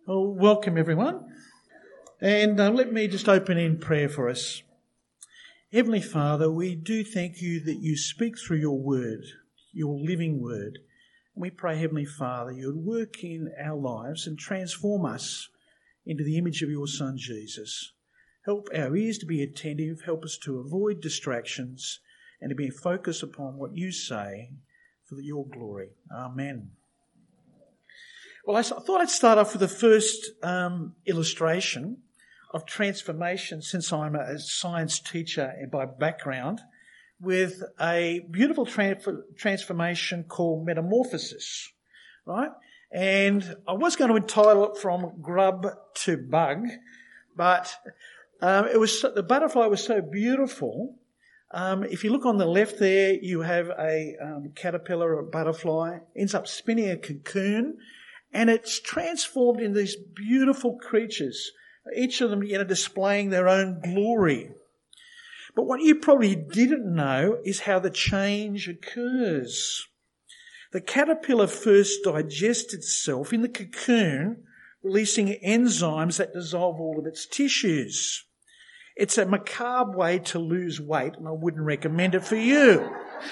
Well, welcome everyone. And let me just open in prayer for us. Heavenly Father, we do thank you that you speak through your word, your living word. And we pray, Heavenly Father, you would work in our lives and transform us into the image of your Son, Jesus. Help our ears to be attentive, help us to avoid distractions and to be focused upon what you say for your glory. Amen. Well, I thought I'd start off with the first illustration of transformation, since I'm a science teacher by background, with a beautiful transformation called metamorphosis, right? And I was going to entitle it From Grub to Bug, but the butterfly was so beautiful. If you look on the left there, you have a caterpillar or a butterfly, ends up spinning a cocoon, and it's transformed into these beautiful creatures, each of them, displaying their own glory. But what you probably didn't know is how the change occurs. The caterpillar first digests itself in the cocoon, releasing enzymes that dissolve all of its tissues. It's a macabre way to lose weight, and I wouldn't recommend it for you.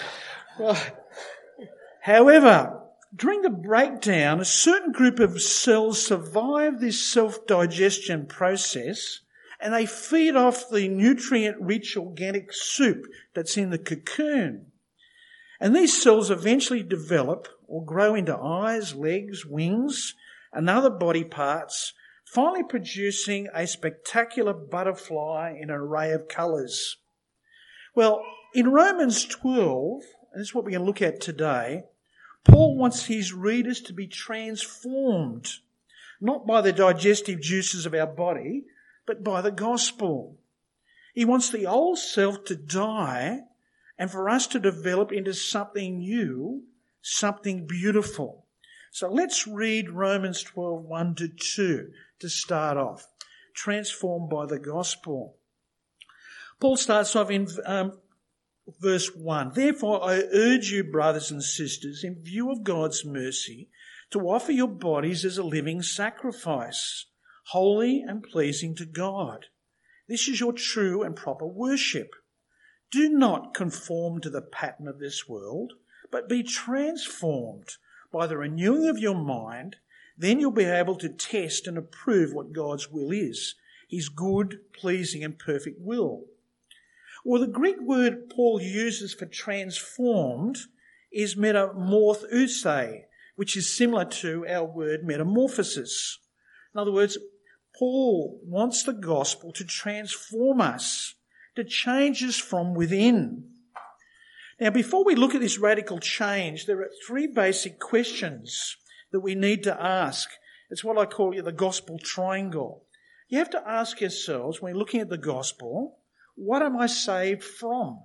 However, during the breakdown, a certain group of cells survive this self-digestion process, and they feed off the nutrient-rich organic soup that's in the cocoon. And these cells eventually develop or grow into eyes, legs, wings, and other body parts, finally producing a spectacular butterfly in an array of colours. Well, in Romans 12, and this is what we're going to look at today, Paul wants his readers to be transformed, not by the digestive juices of our body, but by the gospel. He wants the old self to die and for us to develop into something new, something beautiful. So let's read Romans 12, 1-2 to start off. Transformed by the gospel. Paul starts off in verse 1. Therefore I urge you, brothers and sisters, in view of God's mercy, to offer your bodies as a living sacrifice, holy and pleasing to God. This is your true and proper worship. Do not conform to the pattern of this world, but be transformed by the renewing of your mind. Then you'll be able to test and approve what God's will is, his good, pleasing and perfect will. Well, the Greek word Paul uses for transformed is metamorphose, which is similar to our word metamorphosis. In other words, Paul wants the gospel to transform us, to change us from within. Now, before we look at this radical change, there are three basic questions that we need to ask. It's what I call the gospel triangle. You have to ask yourselves, when you're looking at the gospel, what am I saved from?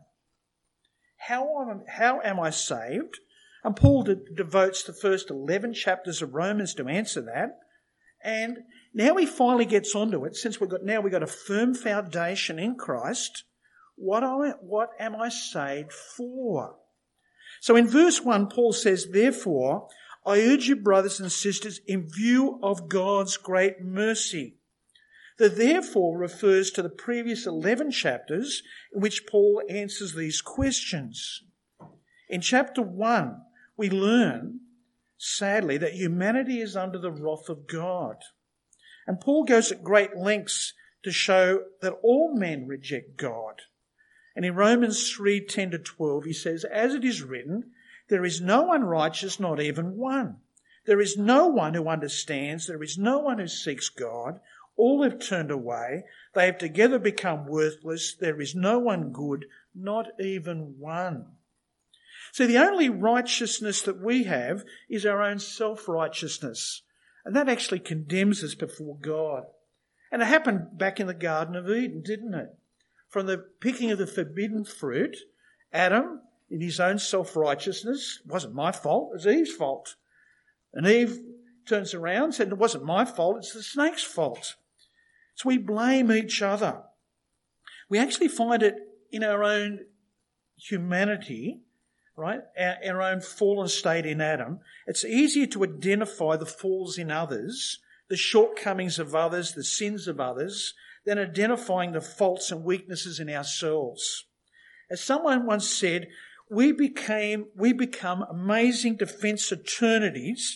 How am I saved? And Paul devotes the first 11 chapters of Romans to answer that. And now he finally gets onto it, since we've got a firm foundation in Christ. What am I saved for? So in verse 1, Paul says, therefore, I urge you, brothers and sisters, in view of God's great mercy. The therefore refers to the previous 11 chapters in which Paul answers these questions. In chapter 1, we learn, sadly, that humanity is under the wrath of God. And Paul goes at great lengths to show that all men reject God. And in Romans 3, 10-12, he says, as it is written, there is no one righteous, not even one. There is no one who understands. There is no one who seeks God. All have turned away. They have together become worthless. There is no one good, not even one. So the only righteousness that we have is our own self-righteousness. And that actually condemns us before God. And it happened back in the Garden of Eden, didn't it? From the picking of the forbidden fruit, Adam, in his own self-righteousness, it wasn't my fault, it was Eve's fault. And Eve turns around and said, it wasn't my fault, it's the snake's fault. So we blame each other. We actually find it in our own humanity, right? Our own fallen state in Adam. It's easier to identify the falls in others the shortcomings of others, the sins of others, than identifying the faults and weaknesses in ourselves. As someone once said, we become amazing defence attorneys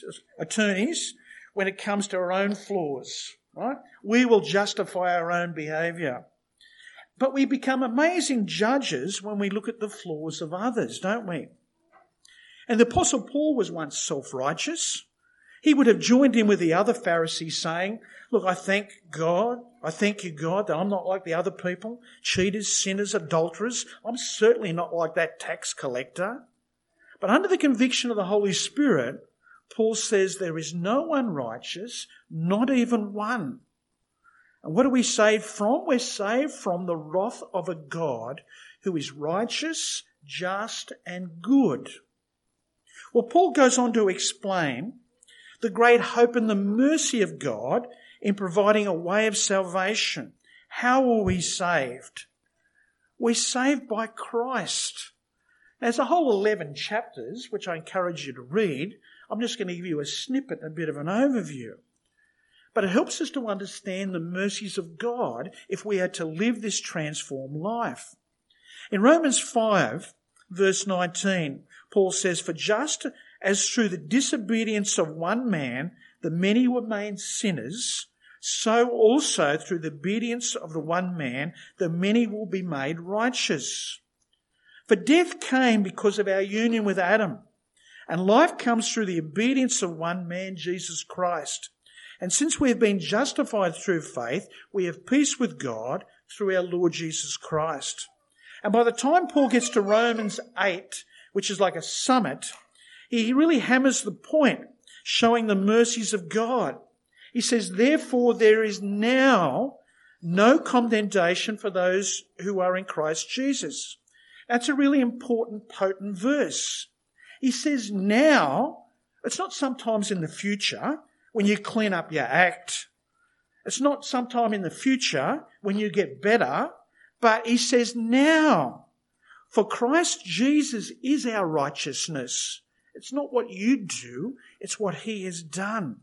when it comes to our own flaws, right? We will justify our own behaviour. But we become amazing judges when we look at the flaws of others, don't we? And the Apostle Paul was once self-righteous. He would have joined in with the other Pharisees saying, look, I thank you, God, that I'm not like the other people, cheaters, sinners, adulterers. I'm certainly not like that tax collector. But under the conviction of the Holy Spirit, Paul says there is no one righteous, not even one. And what are we saved from? We're saved from the wrath of a God who is righteous, just, and good. Well, Paul goes on to explain the great hope and the mercy of God in providing a way of salvation. How are we saved? We're saved by Christ. There's a whole 11 chapters, which I encourage you to read. I'm just going to give you a snippet, a bit of an overview. But it helps us to understand the mercies of God if we are to live this transformed life. In Romans 5, verse 19, Paul says, for just as through the disobedience of one man the many were made sinners, so also through the obedience of the one man the many will be made righteous. For death came because of our union with Adam, and life comes through the obedience of one man, Jesus Christ. And since we have been justified through faith, we have peace with God through our Lord Jesus Christ. And by the time Paul gets to Romans 8, which is like a summit, he really hammers the point, showing the mercies of God. He says, therefore there is now no condemnation for those who are in Christ Jesus. That's a really important, potent verse. He says now, it's not sometimes in the future when you clean up your act. It's not sometime in the future when you get better, but he says now. For Christ Jesus is our righteousness. It's not what you do, it's what he has done.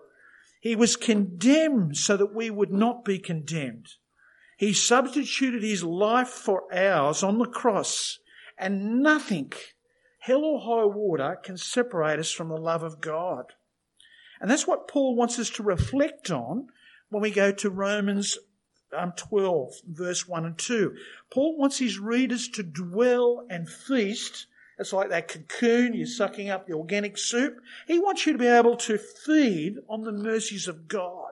He was condemned so that we would not be condemned. He substituted his life for ours on the cross, and nothing, hell or high water, can separate us from the love of God. And that's what Paul wants us to reflect on when we go to Romans 12, verse 1 and 2. Paul wants his readers to dwell and feast. It's like that cocoon, you're sucking up the organic soup. He wants you to be able to feed on the mercies of God.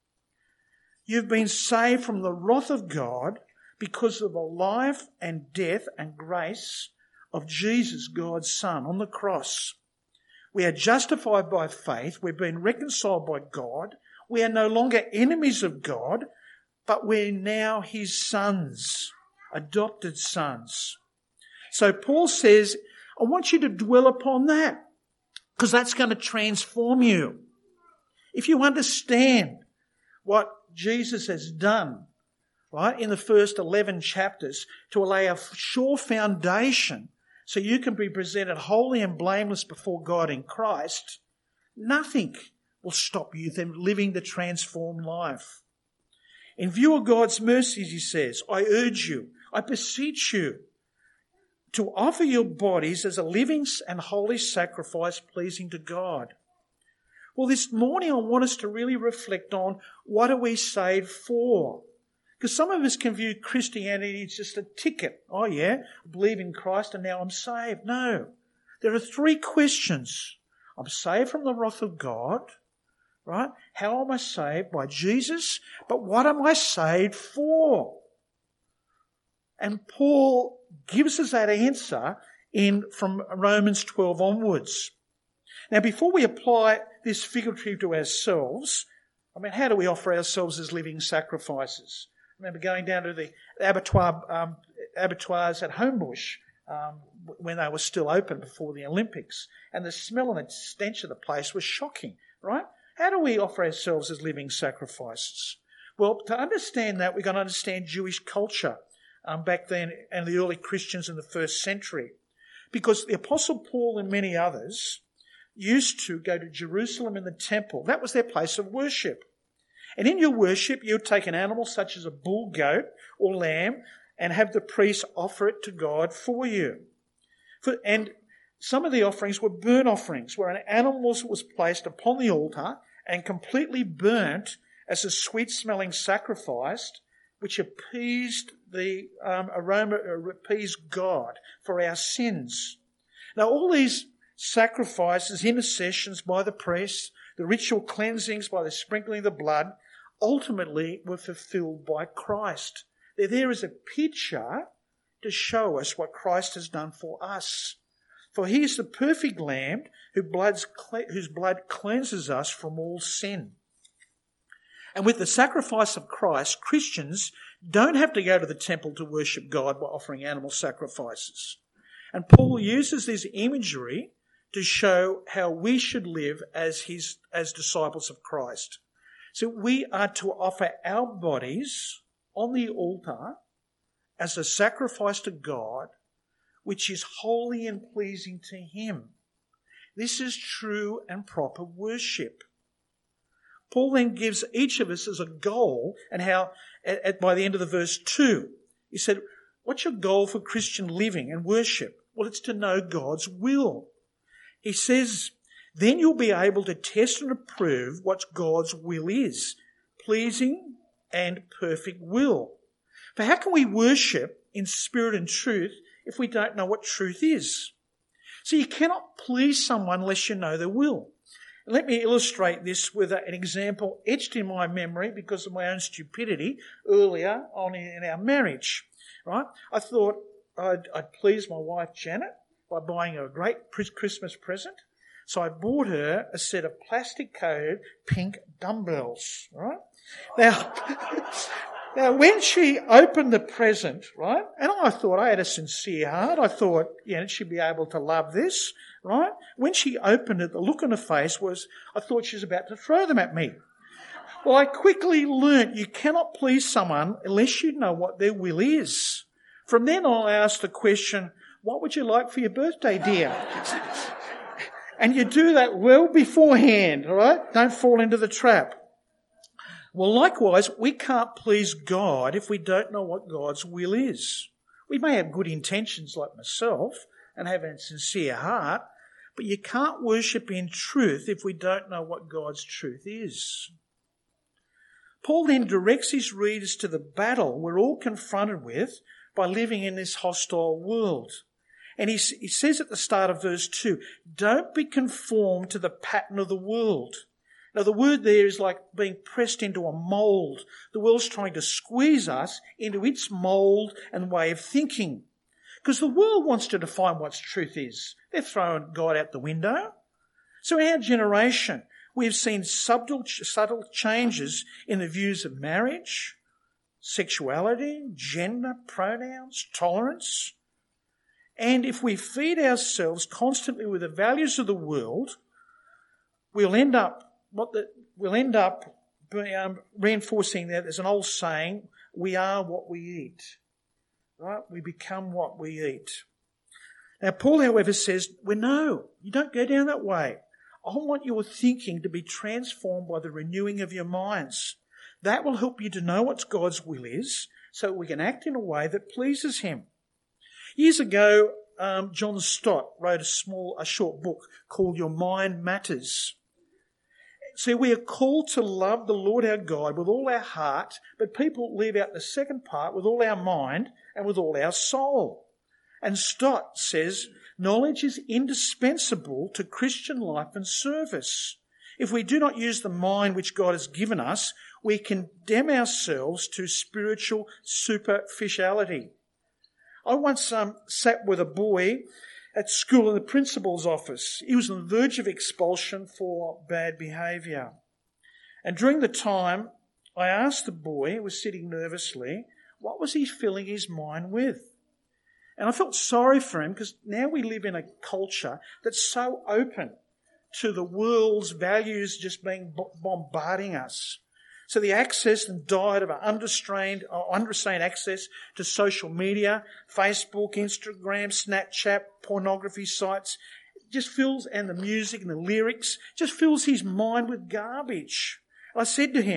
You've been saved from the wrath of God because of the life and death and grace of Jesus, God's Son, on the cross. We are justified by faith. We've been reconciled by God. We are no longer enemies of God, but we're now his sons, adopted sons. So Paul says, I want you to dwell upon that because that's going to transform you. If you understand what Jesus has done, right, in the first 11 chapters to lay a sure foundation so you can be presented holy and blameless before God in Christ, nothing will stop you from living the transformed life. In view of God's mercies, he says, I urge you, I beseech you, to offer your bodies as a living and holy sacrifice pleasing to God. Well, this morning I want us to really reflect on what are we saved for? Because some of us can view Christianity as just a ticket. Oh yeah, I believe in Christ and now I'm saved. No. There are 3 questions. I'm saved from the wrath of God, right? How am I saved? By Jesus. But what am I saved for? And Paul gives us that answer from Romans 12 onwards. Now, before we apply this figurative to ourselves, how do we offer ourselves as living sacrifices? I remember going down to the abattoirs at Homebush when they were still open before the Olympics, and the smell and the stench of the place was shocking, right? How do we offer ourselves as living sacrifices? Well, to understand that, we've got to understand Jewish culture back then and the early Christians in the first century, because the Apostle Paul and many others used to go to Jerusalem in the temple. That was their place of worship. And in your worship, you take an animal such as a bull, goat, or lamb, and have the priest offer it to God for you. And some of the offerings were burnt offerings, where an animal was placed upon the altar and completely burnt as a sweet-smelling sacrifice, which appeased the aroma, appeased God for our sins. Now, all these sacrifices, intercessions by the priests, the ritual cleansings by the sprinkling of the blood, ultimately were fulfilled by Christ. They're there as a picture to show us what Christ has done for us. For he is the perfect Lamb whose blood cleanses us from all sin. And with the sacrifice of Christ, Christians don't have to go to the temple to worship God by offering animal sacrifices. And Paul uses this imagery to show how we should live as disciples of Christ. So we are to offer our bodies on the altar as a sacrifice to God, which is holy and pleasing to him. This is true and proper worship. Paul then gives each of us as a goal, and how by the end of the verse 2, he said, what's your goal for Christian living and worship? Well, it's to know God's will. He says, then you'll be able to test and approve what God's will is, pleasing and perfect will. For how can we worship in spirit and truth if we don't know what truth is? So you cannot please someone unless you know their will. Let me illustrate this with an example etched in my memory because of my own stupidity earlier on in our marriage. Right? I thought I'd please my wife Janet by buying her a great Christmas present. So I bought her a set of plastic-coated pink dumbbells. Right? Now, when she opened the present, right, and I thought I had a sincere heart. I thought, she'd be able to love this, right? When she opened it, the look on her face was, I thought she was about to throw them at me. Well, I quickly learnt you cannot please someone unless you know what their will is. From then on, I asked the question, what would you like for your birthday, dear? And you do that well beforehand, all right? Don't fall into the trap. Well, likewise, we can't please God if we don't know what God's will is. We may have good intentions like myself and have a sincere heart, but you can't worship in truth if we don't know what God's truth is. Paul then directs his readers to the battle we're all confronted with by living in this hostile world. And he says at the start of verse 2, don't be conformed to the pattern of the world. Now, the word there is like being pressed into a mould. The world's trying to squeeze us into its mould and way of thinking. Because the world wants to define what truth is. They're throwing God out the window. So in our generation, we have seen subtle changes in the views of marriage, sexuality, gender, pronouns, tolerance. And if we feed ourselves constantly with the values of the world, we'll end up reinforcing that. There's an old saying, we are what we eat. Right? We become what we eat. Now, Paul, however, says, no, you don't go down that way. I want your thinking to be transformed by the renewing of your minds. That will help you to know what God's will is so we can act in a way that pleases him. Years ago, John Stott wrote a short book called Your Mind Matters. See, we are called to love the Lord our God with all our heart, but people leave out the second part, with all our mind and with all our soul. And Stott says, knowledge is indispensable to Christian life and service. If we do not use the mind which God has given us, we condemn ourselves to spiritual superficiality. I once sat with a boy at school in the principal's office. He was on the verge of expulsion for bad behaviour. And during the time, I asked the boy, who was sitting nervously, what was he filling his mind with? And I felt sorry for him because now we live in a culture that's so open to the world's values just being bombarding us. So the access and diet of unrestrained access to social media, Facebook, Instagram, Snapchat, pornography sites, just fills, and the music and the lyrics, just fills his mind with garbage. I said to him,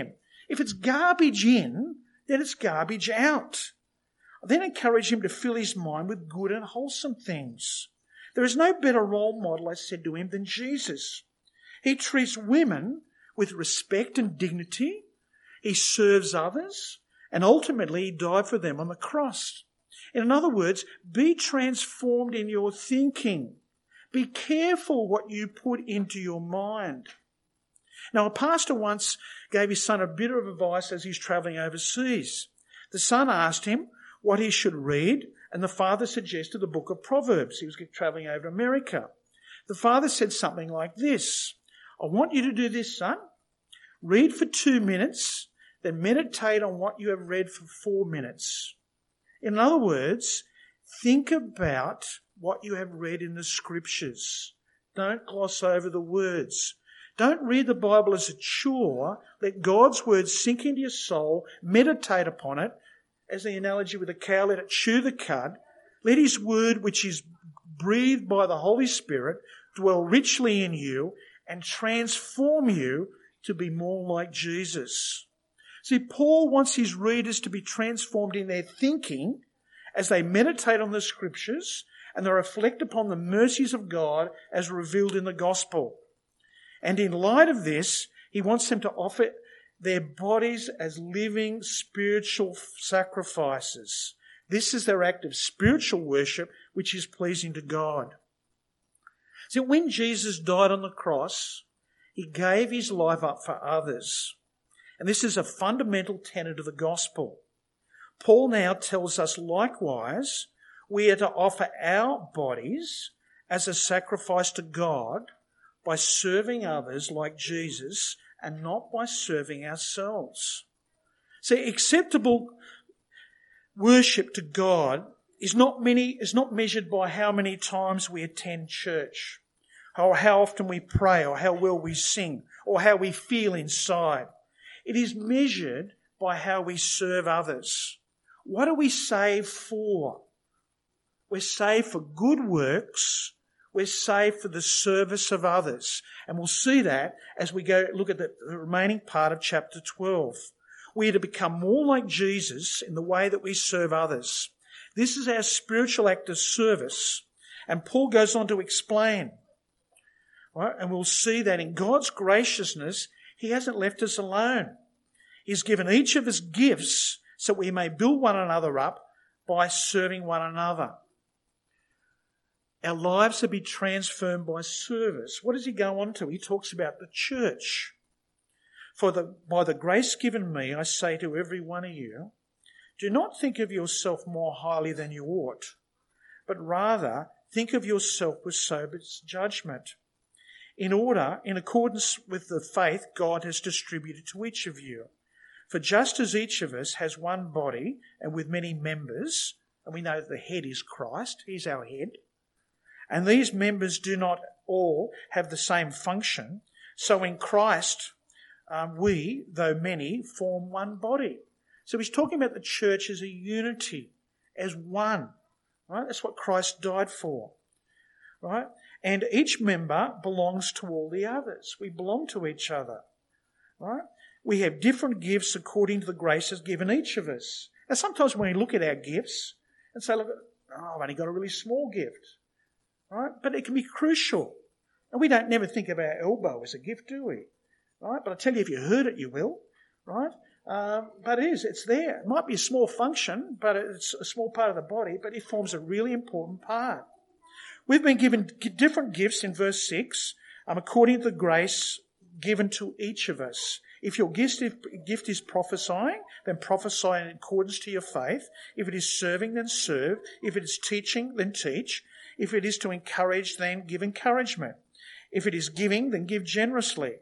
If it's garbage in, then it's garbage out. I then encourage him to fill his mind with good and wholesome things. There is no better role model, I said to him, than Jesus. He treats women with respect and dignity. He serves others, and ultimately he died for them on the cross. In other words, be transformed in your thinking. Be careful what you put into your mind. Now, a pastor once gave his son a bit of advice as he's travelling overseas. The son asked him what he should read, and the father suggested the book of Proverbs. He was travelling over to America. The father said something like this: I want you to do this, son. Read for 2 minutes, then meditate on what you have read for 4 minutes. In other words, think about what you have read in the Scriptures. Don't gloss over the words. Don't read the Bible as a chore. Let God's words sink into your soul. Meditate upon it. As the analogy with a cow, let it chew the cud. Let his word, which is breathed by the Holy Spirit, dwell richly in you and transform you to be more like Jesus. See, Paul wants his readers to be transformed in their thinking as they meditate on the Scriptures and they reflect upon the mercies of God as revealed in the gospel. And in light of this, he wants them to offer their bodies as living spiritual sacrifices. This is their act of spiritual worship, which is pleasing to God. See, when Jesus died on the cross, he gave his life up for others. And this is a fundamental tenet of the gospel. Paul now tells us likewise we are to offer our bodies as a sacrifice to God by serving others like Jesus and not by serving ourselves. See, acceptable worship to God is not measured by how many times we attend church, or how often we pray, or how well we sing, or how we feel inside. It is measured by how we serve others. What are we saved for? We're saved for good works. We're saved for the service of others. And we'll see that as we go look at the remaining part of chapter 12. We are to become more like Jesus in the way that we serve others. This is our spiritual act of service. And Paul goes on to explain. Right? And we'll see that in God's graciousness, he hasn't left us alone. He's given each of us gifts so we may build one another up by serving one another. Our lives are to be transformed by service. What does he go on to? He talks about the church. By the grace given me, I say to every one of you, do not think of yourself more highly than you ought, but rather think of yourself with sober judgment, in accordance with the faith God has distributed to each of you. For just as each of us has one body and with many members, and we know that the head is Christ, he's our head, and these members do not all have the same function, so in Christ we, though many, form one body. So he's talking about the church as a unity, as one. Right? That's what Christ died for. Right? And each member belongs to all the others. We belong to each other. Right? We have different gifts according to the graces given each of us. Now sometimes when we look at our gifts and say, look, I've only got a really small gift. Right? But it can be crucial. And we don't never think of our elbow as a gift, do we? Right? But I tell you, if you heard it, you will. Right? But it's there. It might be a small function, but it's a small part of the body, but it forms a really important part. We've been given different gifts in verse 6, according to the grace given to each of us. If your gift is prophesying, then prophesy in accordance to your faith. If it is serving, then serve. If it is teaching, then teach. If it is to encourage, then give encouragement. If it is giving, then give generously.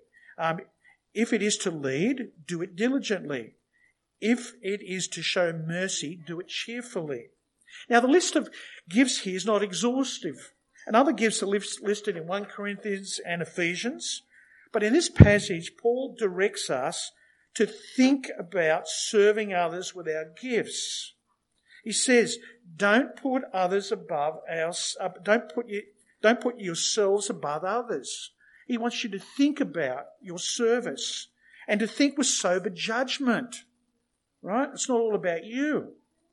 If it is to lead, do it diligently. If it is to show mercy, do it cheerfully. Now, the list of gifts here is not exhaustive. And other gifts are listed in 1 Corinthians and Ephesians. But in this passage, Paul directs us to think about serving others with our gifts. He says, don't put others above don't put yourselves above others. He wants you to think about your service. and to think with sober judgment. Right? It's not all about you.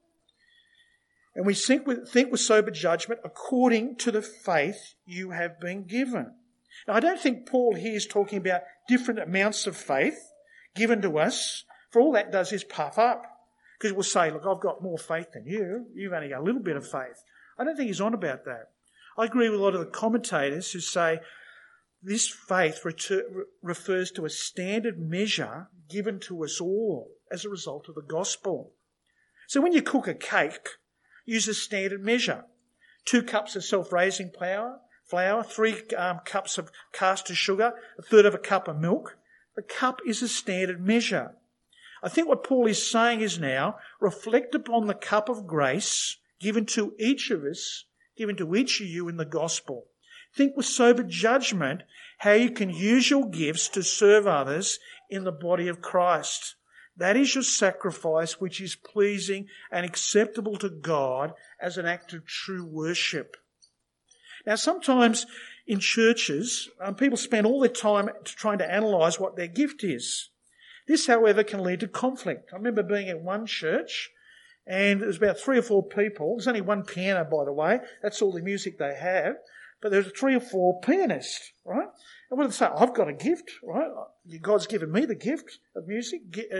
And we think with sober judgment according to the faith you have been given. Now, I don't think Paul here is talking about different amounts of faith given to us, for all that does is puff up. Because we'll say, look, I've got more faith than you. You've only got a little bit of faith. I don't think he's on about that. I agree with a lot of the commentators who say this faith refers to a standard measure given to us all as a result of the gospel. So when you cook a cake, use a standard measure. 2 cups of self-raising flour, 3 cups of caster sugar, 1/3 of a cup of milk. The cup is a standard measure. I think what Paul is saying is now, reflect upon the cup of grace given to each of us, given to each of you in the gospel. Think with sober judgment how you can use your gifts to serve others in the body of Christ. That is your sacrifice which is pleasing and acceptable to God as an act of true worship. Now, sometimes in churches, people spend all their time trying to analyse what their gift is. This, however, can lead to conflict. I remember being at one church and there was about 3 or 4 people. There's only one piano, by the way. That's all the music they have. But there's 3 or 4 pianists, right? And what do they say? I've got a gift, right? God's given me the gift of music.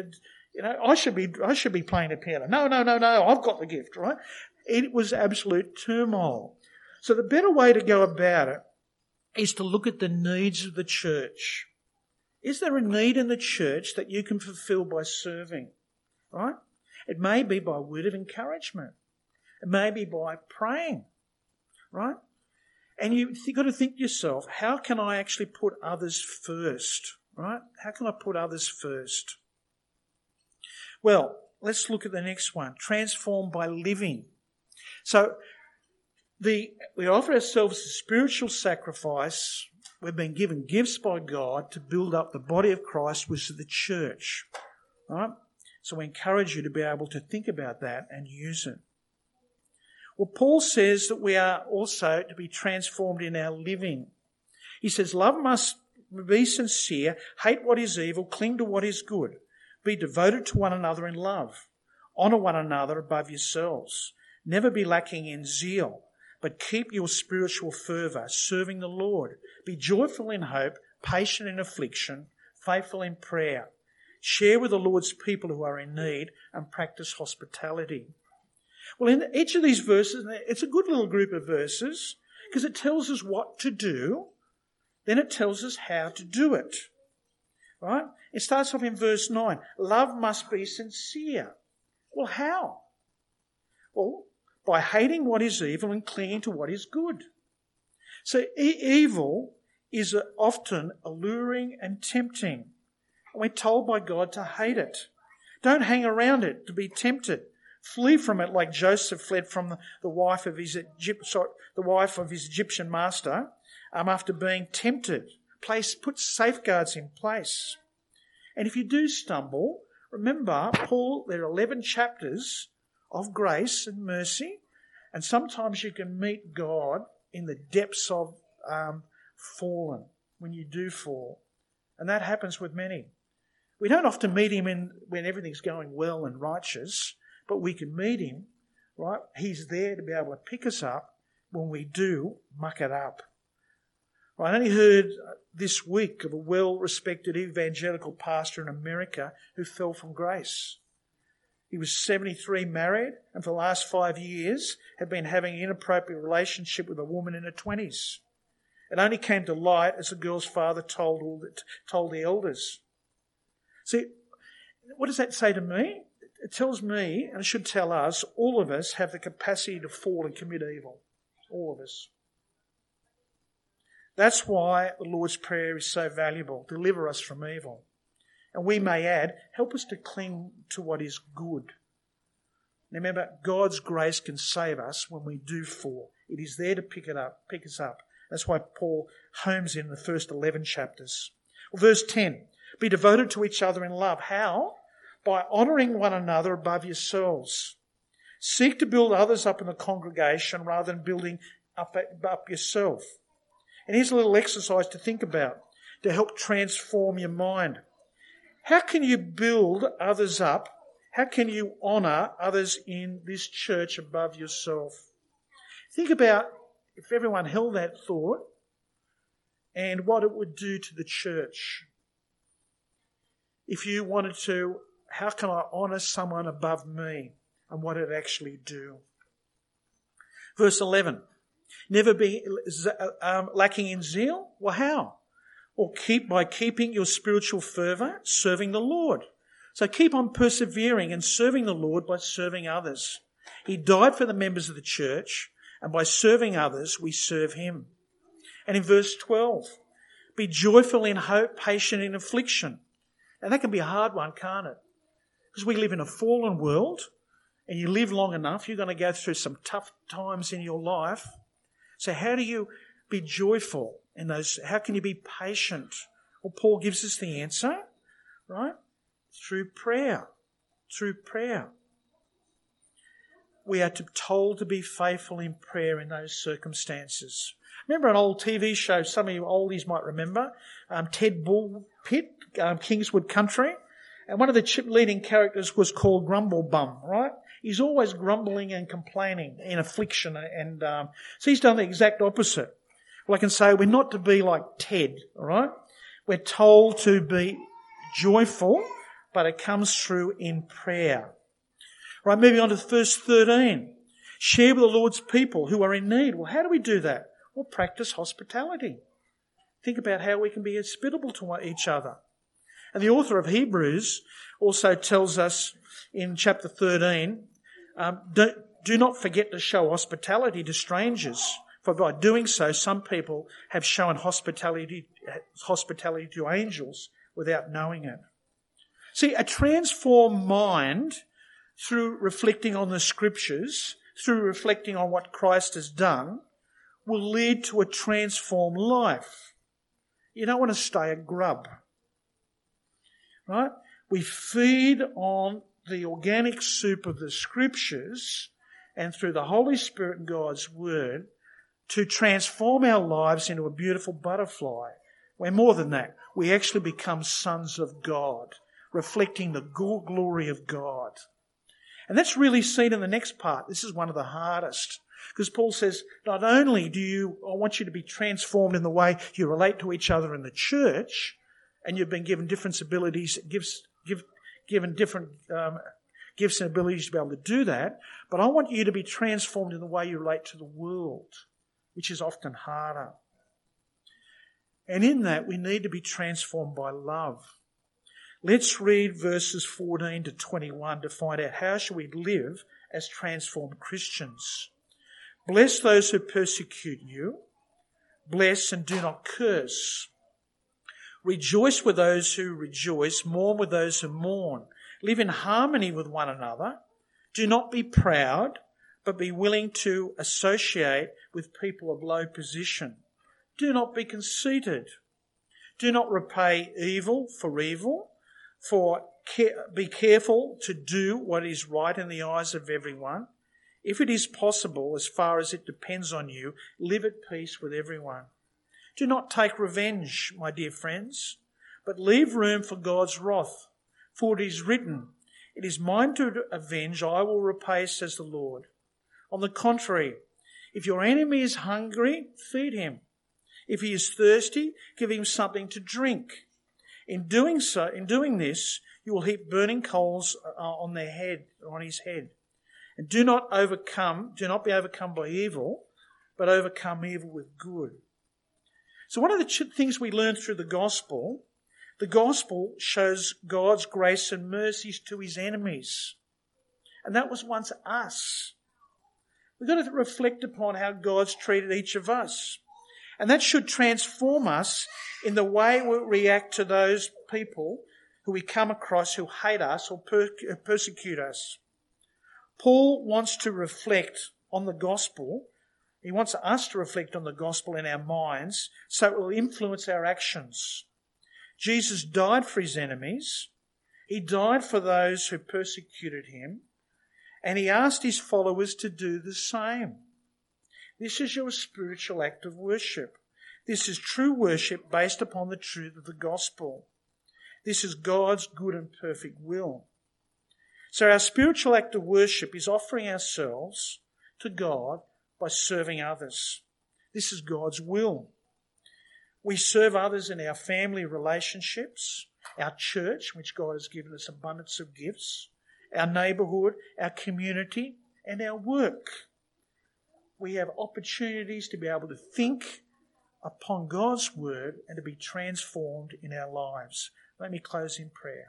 I should be playing the piano. No, I've got the gift, right? It was absolute turmoil. So the better way to go about it is to look at the needs of the church. Is there a need in the church that you can fulfill by serving, right? It may be by word of encouragement. It may be by praying, right? And you've got to think to yourself, how can I actually put others first, right? How can I put others first? Well, let's look at the next one, transformed by living. So we offer ourselves a spiritual sacrifice. We've been given gifts by God to build up the body of Christ, which is the church, right? So we encourage you to be able to think about that and use it. Well, Paul says that we are also to be transformed in our living. He says, love must be sincere, hate what is evil, cling to what is good. Be devoted to one another in love. Honour one another above yourselves. Never be lacking in zeal, but keep your spiritual fervour, serving the Lord. Be joyful in hope, patient in affliction, faithful in prayer. Share with the Lord's people who are in need and practice hospitality. Well, in each of these verses, it's a good little group of verses because it tells us what to do, then it tells us how to do it. Right? It starts off in verse 9. Love must be sincere. Well, how? Well, by hating what is evil and clinging to what is good. So evil is often alluring and tempting. And we're told by God to hate it. Don't hang around it to be tempted. Flee from it like Joseph fled from the wife of his Egyptian master after being tempted. Put safeguards in place. And if you do stumble, remember, Paul, there are 11 chapters of grace and mercy, and sometimes you can meet God in the depths of fallen, when you do fall. And that happens with many. We don't often meet him when everything's going well and righteous, but we can meet him, right? He's there to be able to pick us up when we do muck it up. I only heard this week of a well-respected evangelical pastor in America who fell from grace. He was 73, married, and for the last 5 years had been having an inappropriate relationship with a woman in her 20s. It only came to light as the girl's father told the elders. See, what does that say to me? It tells me, and it should tell us, all of us have the capacity to fall and commit evil. All of us. That's why the Lord's Prayer is so valuable. Deliver us from evil. And we may add, help us to cling to what is good. Remember, God's grace can save us when we do fall. It is there to pick us up. That's why Paul homes in the first 11 chapters. Well, verse 10, be devoted to each other in love. How? By honouring one another above yourselves. Seek to build others up in the congregation rather than building up yourself. And here's a little exercise to think about to help transform your mind. How can you build others up? How can you honour others in this church above yourself? Think about if everyone held that thought and what it would do to the church. If you wanted to, how can I honour someone above me, and what it actually do? Verse 11, never be lacking in zeal. Well, how? Or by keeping your spiritual fervour, serving the Lord. So keep on persevering and serving the Lord by serving others. He died for the members of the church, and by serving others, we serve him. And in verse 12, be joyful in hope, patient in affliction. And that can be a hard one, can't it? Because we live in a fallen world, and you live long enough, you're going to go through some tough times in your life. So how do you be joyful in those? How can you be patient? Well, Paul gives us the answer, right? Through prayer. Through prayer. We are told to be faithful in prayer in those circumstances. Remember an old TV show, some of you oldies might remember, Ted Bullpitt, Kingswood Country. And one of the leading characters was called Grumble Bum, right? He's always grumbling and complaining in affliction. And so he's done the exact opposite. Well, I can say we're not to be like Ted, all right? We're told to be joyful, but it comes through in prayer. Right, moving on to verse 13. Share with the Lord's people who are in need. Well, how do we do that? Well, practice hospitality. Think about how we can be hospitable to each other. And the author of Hebrews also tells us in chapter 13, do not forget to show hospitality to strangers, for by doing so, some people have shown hospitality to angels without knowing it. See, a transformed mind, through reflecting on the Scriptures, through reflecting on what Christ has done, will lead to a transformed life. You don't want to stay a grub. Right? We feed on the organic soup of the Scriptures and through the Holy Spirit and God's Word to transform our lives into a beautiful butterfly. We're more than that. We actually become sons of God, reflecting the glory of God. And that's really seen in the next part. This is one of the hardest. Because Paul says, not only I want you to be transformed in the way you relate to each other in the church, and you've been given different abilities, given different gifts and abilities to be able to do that, but I want you to be transformed in the way you relate to the world, which is often harder. And in that, we need to be transformed by love. Let's read verses 14 to 21 to find out how shall we live as transformed Christians. Bless those who persecute you. Bless and do not curse. Rejoice with those who rejoice. Mourn with those who mourn. Live in harmony with one another. Do not be proud, but be willing to associate with people of low position. Do not be conceited. Do not repay evil for evil. Be careful to do what is right in the eyes of everyone. If it is possible, as far as it depends on you, live at peace with everyone. Do not take revenge, my dear friends, but leave room for God's wrath. For it is written, "It is mine to avenge, I will repay, says the Lord." On the contrary, if your enemy is hungry, feed him. If he is thirsty, give him something to drink. In doing this, you will heap burning coals on his head. And do not be overcome by evil, but overcome evil with good. So one of the things we learn through the gospel shows God's grace and mercies to his enemies. And that was once us. We've got to reflect upon how God's treated each of us. And that should transform us in the way we react to those people who we come across who hate us or persecute us. Paul wants to reflect on the gospel. He wants us to reflect on the gospel in our minds so it will influence our actions. Jesus died for his enemies. He died for those who persecuted him. And he asked his followers to do the same. This is your spiritual act of worship. This is true worship based upon the truth of the gospel. This is God's good and perfect will. So our spiritual act of worship is offering ourselves to God by serving others. This is God's will. We serve others in our family relationships, our church, which God has given us abundance of gifts, our neighbourhood, our community, and our work. We have opportunities to be able to think upon God's word and to be transformed in our lives. Let me close in prayer.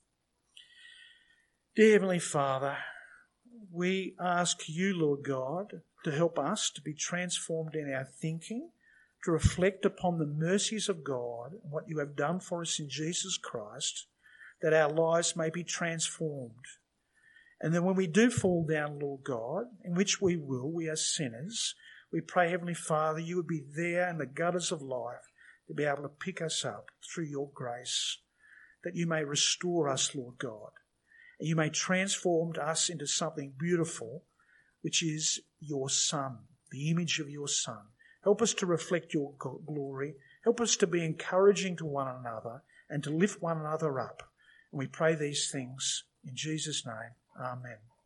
Dear Heavenly Father, we ask you, Lord God, to help us to be transformed in our thinking, to reflect upon the mercies of God and what you have done for us in Jesus Christ, that our lives may be transformed. And then when we do fall down, Lord God, in which we will, we are sinners, we pray, Heavenly Father, you would be there in the gutters of life to be able to pick us up through your grace, that you may restore us, Lord God, and you may transform us into something beautiful, which is your Son, the image of your Son. Help us to reflect your glory. Help us to be encouraging to one another and to lift one another up. And we pray these things in Jesus' name. Amen.